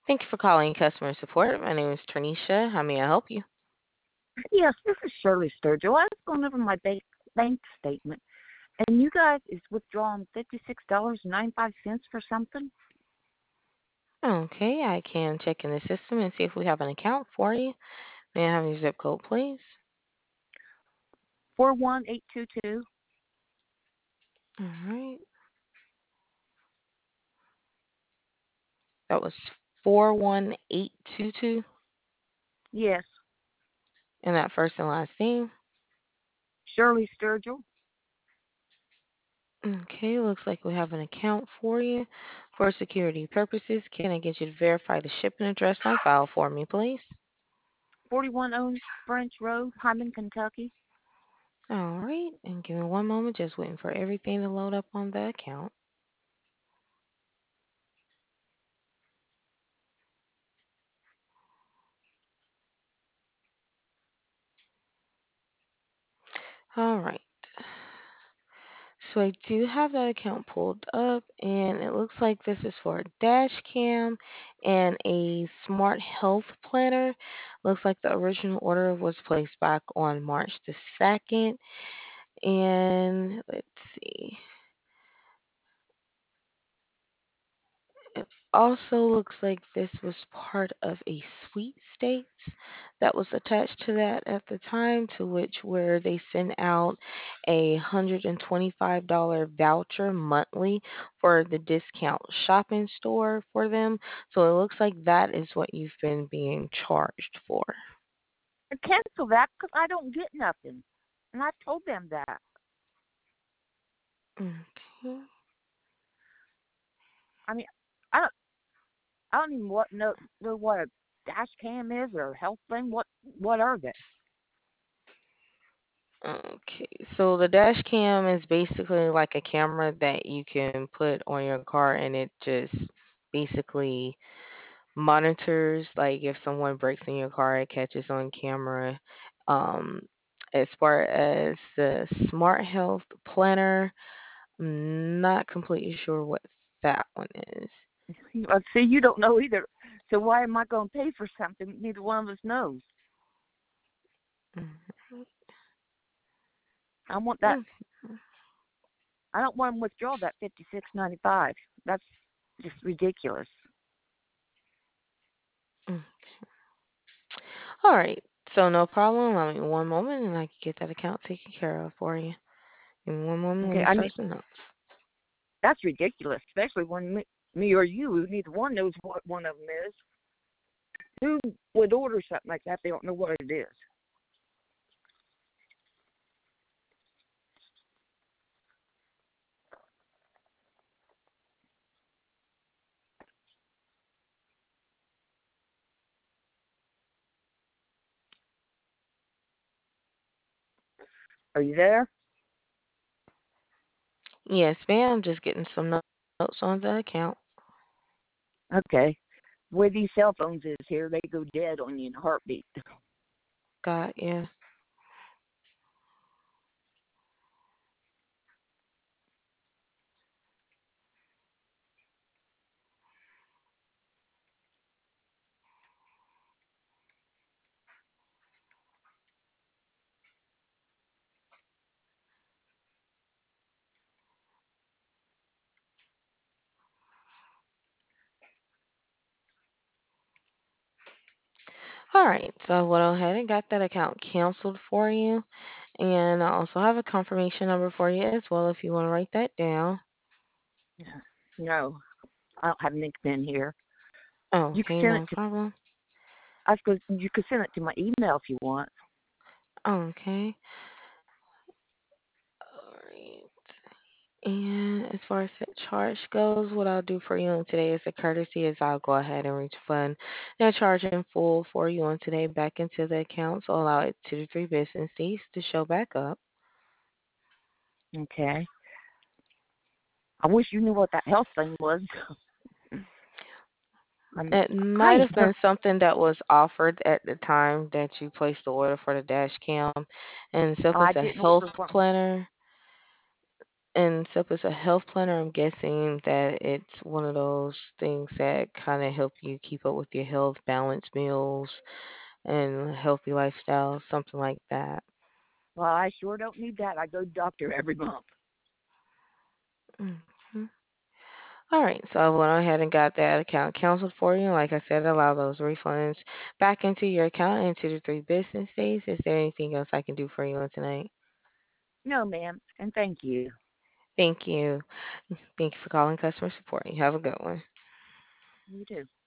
Thank you for calling customer support. My name is Ternisha. How may I help you? Yes, this is Shirley Sturgill. I was going over my bank statement, and you guys is withdrawing $56.95 for something. Okay, I can check in the system and see if we have an account for you. May I have your zip code, please? 41822. All right. That was 41822. Yes, And that first and last name. Shirley Sturgill. Okay, looks like we have an account for you. For security purposes, can I get you to verify the shipping address on file for me, please? 41 Owens Branch Road, Hyman, Kentucky. All right, and give me one moment, just waiting for everything to load up on the account. All right. So I do have that account pulled up, and it looks like this is for a dash cam and a smart health planner. Looks like the original order was placed back on March the 2nd. And let's see. It also looks like this was part of a sweepstakes that was attached to that at the time, to which where they sent out $125 voucher monthly for the discount shopping store for them. So it looks like that is what you've been being charged for. Cancel that because I don't get nothing. And I told them that. Okay. I mean, I don't, I don't even know what a dash cam is or a health thing. What are they? Okay, so the dash cam is basically like a camera that you can put on your car, and it just basically monitors, like if someone breaks in your car, it catches on camera. Um, as far as the smart health planner, I'm not completely sure what that one is. See, you don't know either. So why am I going to pay for something neither one of us knows? I want that. Mm, I don't want to withdraw that $56.95. That's just ridiculous. mm. All right, so no problem. Allow me one moment, and I can get that account taken care of for you. Give me one moment. Let Okay, me I mean start some notes. that's ridiculous, especially when me or you, neither one knows what one of them is. Who would order something like that if they don't know what it is? Are you there? Yes, ma'am. Just getting some notes on the account. Okay. The way these cell phones is here, they go dead on you in a heartbeat. Got you. All right, so I went ahead and got that account canceled for you, and I also have a confirmation number for you as well if you want to write that down. No, I don't have Nick in here. You can Okay, send it no to. problem. You can send it to my email if you want. Okay. All right. And as far as that charge goes, what I'll do for you on today is a courtesy is I'll go ahead and refund that charge in full for you on today back into the account. So allow it 2 to 3 business days to show back up. Okay. I wish you knew what that health thing was. It might Hi. have been something that was offered at the time that you placed the order for the dash cam. And so if I it's a didn't health order one. planner, And so if it's a health planner, I'm guessing that it's one of those things that kind of help you keep up with your health, balance meals, and healthy lifestyle, something like that. Well, I sure don't need that. I go to the doctor every month. Mhm. All right, so I went ahead and got that account canceled for you. Like I said, allow those refunds back into your account in 2 to 3 business days. Is there anything else I can do for you on tonight? No, ma'am, and thank you. Thank you. Thank you for calling customer support. You have a good one. You too.